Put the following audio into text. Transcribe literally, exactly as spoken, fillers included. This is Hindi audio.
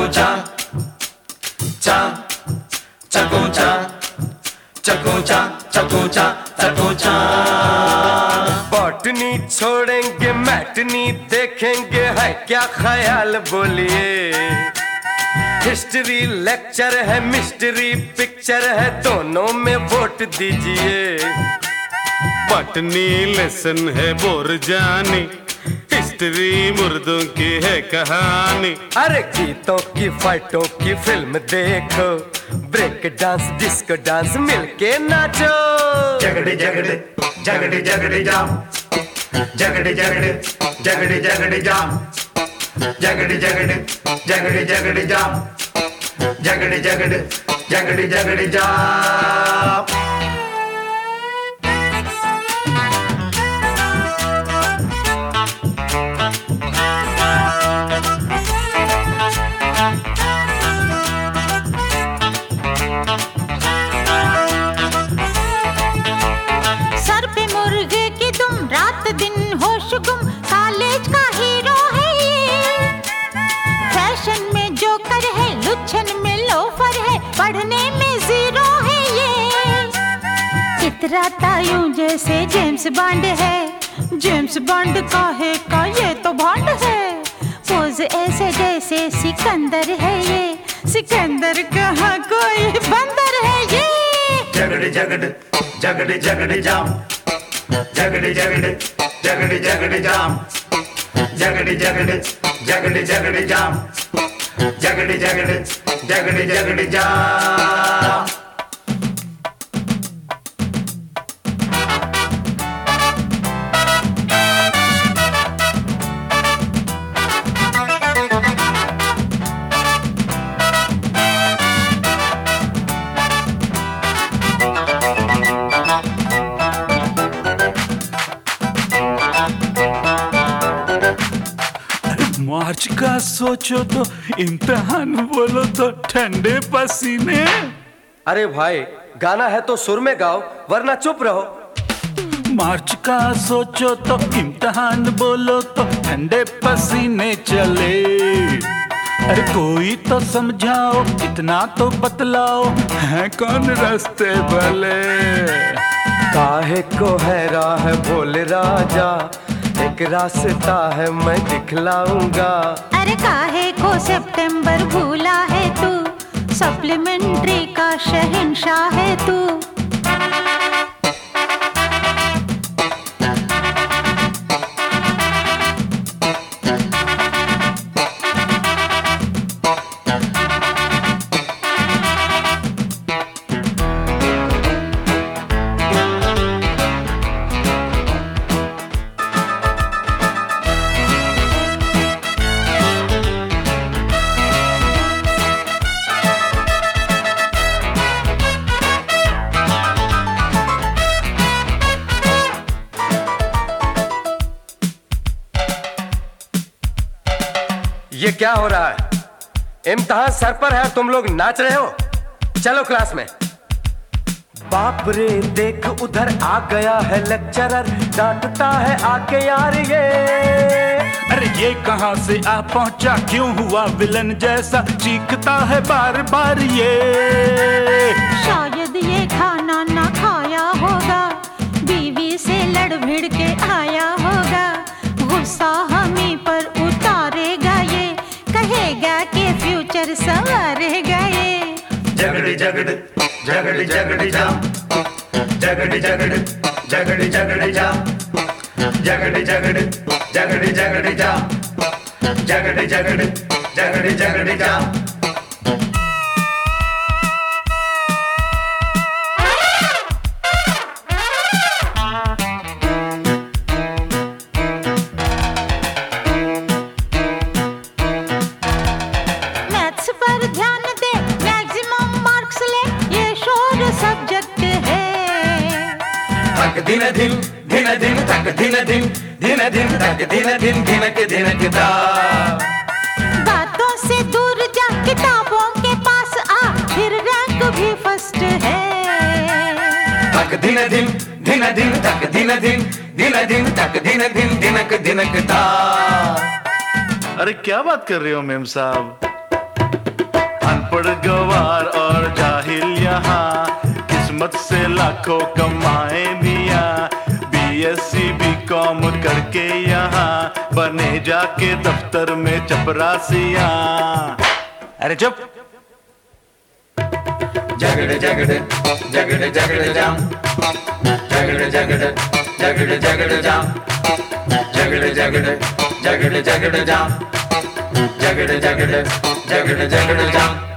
चा चा चको चा चको चा चको चा चको चा। बॉटनी छोड़ेंगे मैटनी देखेंगे है क्या ख्याल बोलिए। हिस्ट्री लेक्चर है मिस्ट्री पिक्चर है दोनों में वोट दीजिए। बॉटनी लेसन है बोर जानी हिस्ट्री मुर्दों की है कहानी। अरे गीतों की फाइटों की फिल्म देखो ब्रेक डांस डिस्को डांस मिलके नाचो। जगड़े जगड़े जगड़े जगड़े जाम जगड़े जगड़े जगड़े जगड़े जाम जगड़े जगड़े जगड़े जगड़े जाम जगड़े जगड़े जगड़े जगड़े जाम। कॉलेज का हीरो है ये। फैशन में जोकर है लुच्छन में लोफर है पढ़ने में जीरो है ये। इतराता यूं जैसे जेम्स बॉन्ड है। जेम्स बॉन्ड का है का ये तो बॉन्ड है। पोज ऐसे जैसे सिकंदर है ये। सिकंदर कहाँ कोई बंदर है ये। जगड़े जगड़े जगड़े जगड़े जाम जगड़े जगड़े जगड़े जगड़े जाम जगड़े जगड़े जगड़े जगड़े जाम जगड़े जगड़े जगड़े जगड़े जाम। मार्च का सोचो तो इम्तिहान बोलो तो ठंडे पसीने। अरे भाई गाना है तो सुर में गाओ वरना चुप रहो। मार्च का सोचो तो इम्तिहान बोलो तो ठंडे पसीने चले। अरे कोई तो समझाओ इतना तो बतलाओ है कौन रास्ते भले। काहे को है राह बोल राजा एक रास्ता है मैं दिखलाऊंगा। अरे काहे को सितंबर भूला है तू सप्लीमेंट्री का शहंशाह है तू। ये क्या हो रहा है? इम्तिहान सर पर है तुम लोग नाच रहे हो। चलो क्लास में। बाप रे देख उधर आ गया है लेक्चरर डांटता है आके यार ये। अरे ये कहां से आ पहुंचा क्यों हुआ विलन जैसा चीखता है बार बार ये। शायद ये खाना ना खाया होगा बीवी से लड़ भिड़ के आया होगा। गुस्सा हमी पर उतारेगा ये कहेगा कि फ्यूचर संवारेगा ये। जगड़े जगड़े जगड़े जगड़े जाम जगड़े जगड़े जगड़े जगड़े जाम जगड़े जगड़े जगड़े जगड़े जाम जगड़े जगड़े जगड़े जगड़े जाम। मैथ्स पर ध्यान दे मैक्सिमम मार्क्स ले ये शोर सब्जेक्ट है। तक दिन दिन दिन दिन तक दिन दिन दिन दिन तक दिन दिन दिनक दिनक दा। बातों से दूर जा किताबों के पास आ फिर रैंक भी फर्स्ट है। तक दिन दिन दिन दिन तक दिन दिन दिन दिन तक दिन दिन दिनक दिनक दा। अरे क्या बात कर रहे हो मेम साहब? अनपढ़ गवार और जाहिल यहाँ, किस्मत से लाखों कमाए मियाँ। बीएससी बीकॉम करके यहाँ बने जाके दफ्तर में चपरासियाँ। अरे चुप। जगड़े जगड़े जगड़े जगड़े जाम, जगड़े जगड़े जगड़े जगड़े जाम, जगड़े जगड़े जगड़े जगड़े जाम, जगड़े जगड़े जगड़े जगड़े जाम।